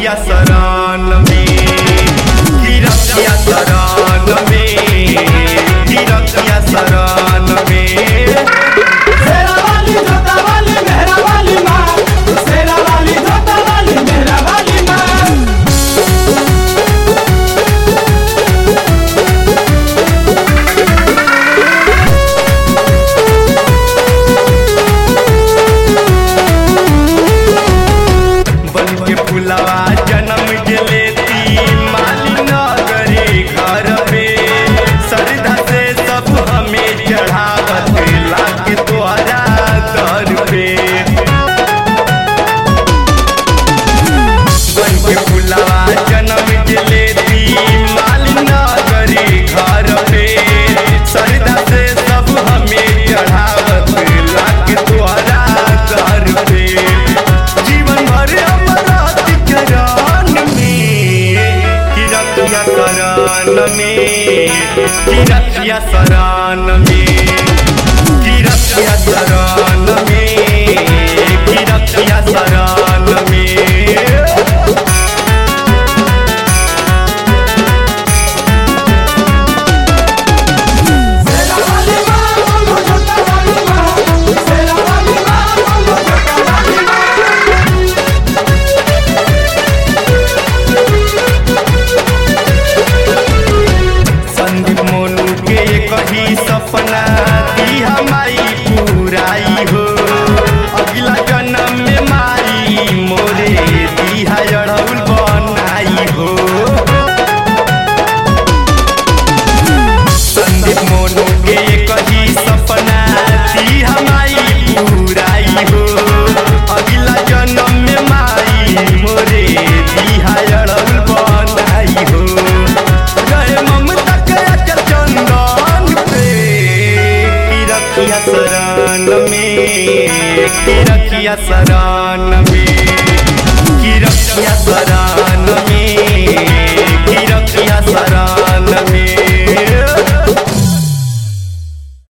रखिया शरण में, की रखिया शरण में, की रखिया शरण में। शेरा वाली जोता वाली मेहरा वाली माँ, शेरा वाली जोता वाली मेहरा वाली माँ। फुलवा जन्म लेती माली नगरी घर पे, श्रद्धा से सब हमें चढ़ावत लाके तोहरा दर पे। बन के फुलवा जन्म लेती माली नगरी घर पे, श्रद्धा से सब हमें चढ़ावत लाके तोहरा दर पे। जीवन भर शरण में, की रखिया शरण में, की रखिया शरण में, की रखिया शरण में। कही सपना दी हमारी पूराई हो, अगला जन्म में माई मोरे दिहा अड़हुल बनाई हो। संदीप मोनू के कही सपना दी हमारी पूराई हो, अगला जन्म में माई मोरे दिहा अड़हुल बनाई हो। जय ममता के अचल चंदन शरण में, की रखिया शरण में, की रखिया शरण